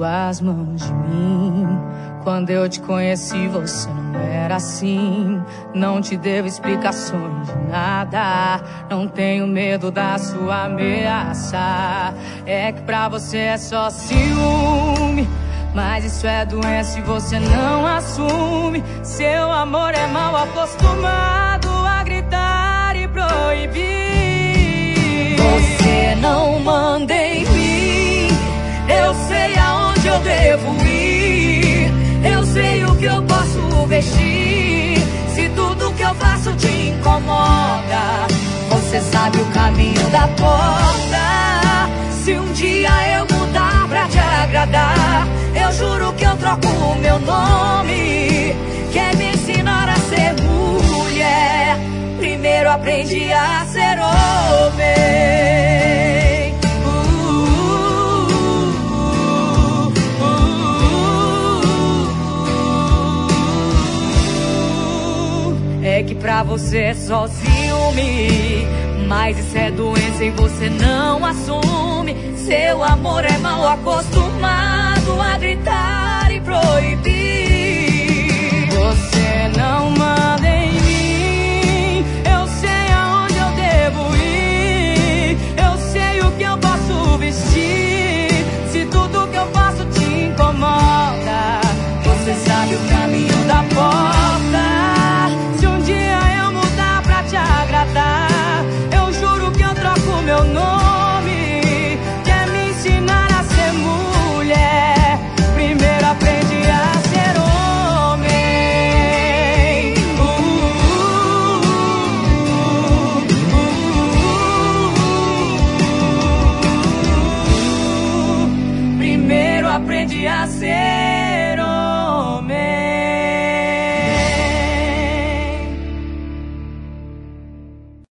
suas mãos de mim. Quando eu te conheci, você não era assim. Não te devo explicações de nada. Não tenho medo da sua ameaça. É que pra você é só ciúme, mas isso é doença e você não assume. Seu amor é mal acostumado a gritar e proibir. Você não manda em mim, eu sei aonde eu devo ir. Eu sei o que eu posso vestir. Se tudo que eu faço te incomoda, você sabe o caminho da porta. Se um dia eu mudar pra te agradar, eu juro que eu troco o meu nome. Quer me ensinar a ser mulher? Primeiro aprendi a ser homem. É que pra você é só ciúme, mas isso é doença e você não assume. Seu amor é mal acostumado a gritar e proibir. Você não manda em mim, eu sei aonde eu devo ir. Eu sei o que eu posso vestir. Se tudo que eu faço te incomoda, você sabe o caminho da porta. Se um dia eu mudar pra te agradar, eu juro que eu troco meu nome. Quer me ensinar a ser mulher? Primeiro aprendi a ser homem. Primeiro aprendi a ser